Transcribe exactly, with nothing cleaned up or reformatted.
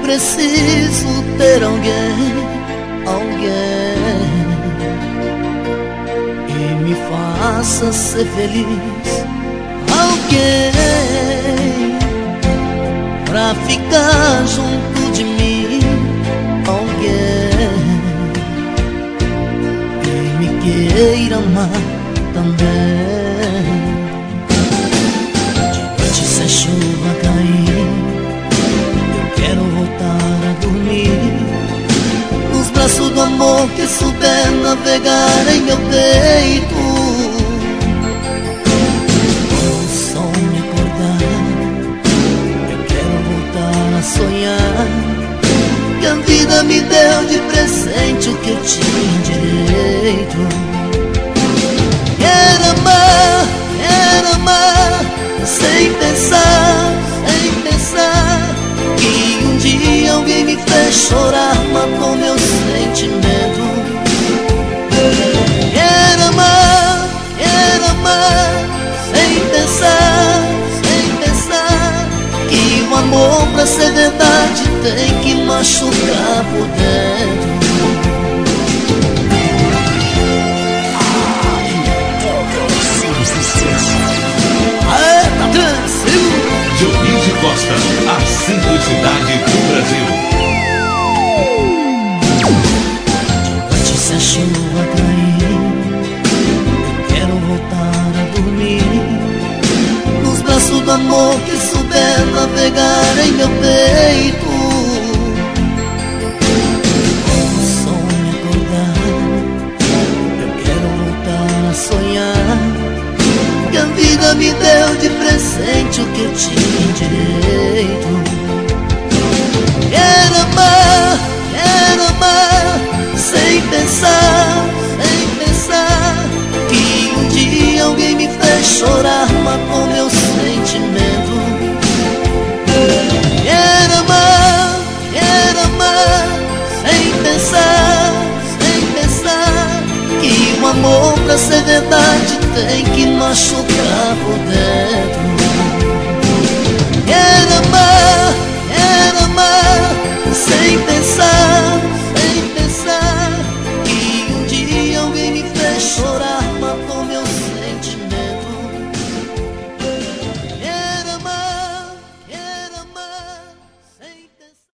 preciso ter alguém, alguém que me faça ser feliz, alguém pra ficar junto de mim, alguém que me queira amar também. De noite se a chuva cair, eu quero voltar a dormir nos braços do amor que souber navegar em meu peito. Quando o sol me acordar, eu quero voltar a sonhar que a vida me deu de presente o que eu tinha direito. Quero amar, quero amar, sem pensar, sem pensar que um dia alguém me fez chorar, matou meu sentimento. Quero amar, quero amar, sem pensar, sem pensar que o amor pra ser verdade tem que machucar por dentro. Dionísio Costa, a simplicidade do Brasil. Antes se a chuva cair, eu quero voltar a dormir nos braços do amor que souber navegar em meu peito. Quando o sol me acordar, eu quero voltar a sonhar que a vida me deu de presente o que eu tinha direito. Quero amar, quero amar, sem pensar, sem pensar que um dia alguém me fez chorar, matou meu sentimento. Quero amar, quero amar, sem pensar, sem pensar que o amor pra ser verdade tem que machucar